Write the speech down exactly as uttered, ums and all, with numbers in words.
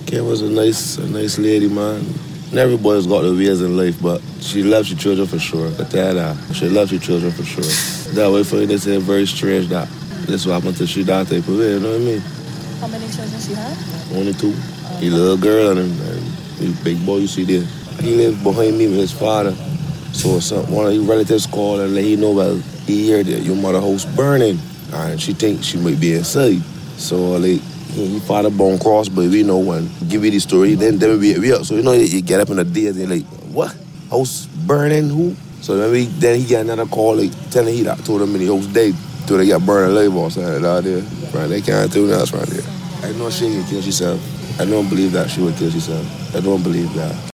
Kim was a nice, a nice lady, man. And every boy's got their ways in life, but she loves her children for sure. I tell that. She loves her children for sure. That way for you, they say very strange that this what happened to she that type of way, you know what I mean? How many children she had? Only two. He little girl and, and the big boy you see there. He lived behind me with his father. So some, one of his relatives called and let him know, well, he heard that your mother house burning. And she think she might be inside. So like, his father born cross, but we know when give you the story, then then we we up. So you know you get up in the day and you're like, what? House burning? Who? So then we then he got another call like telling he that told him in the house dead till they got burned alive or something out there. Right, they can't do nothing right there. I know she would kill herself. I don't believe that she would kill herself. I don't believe that.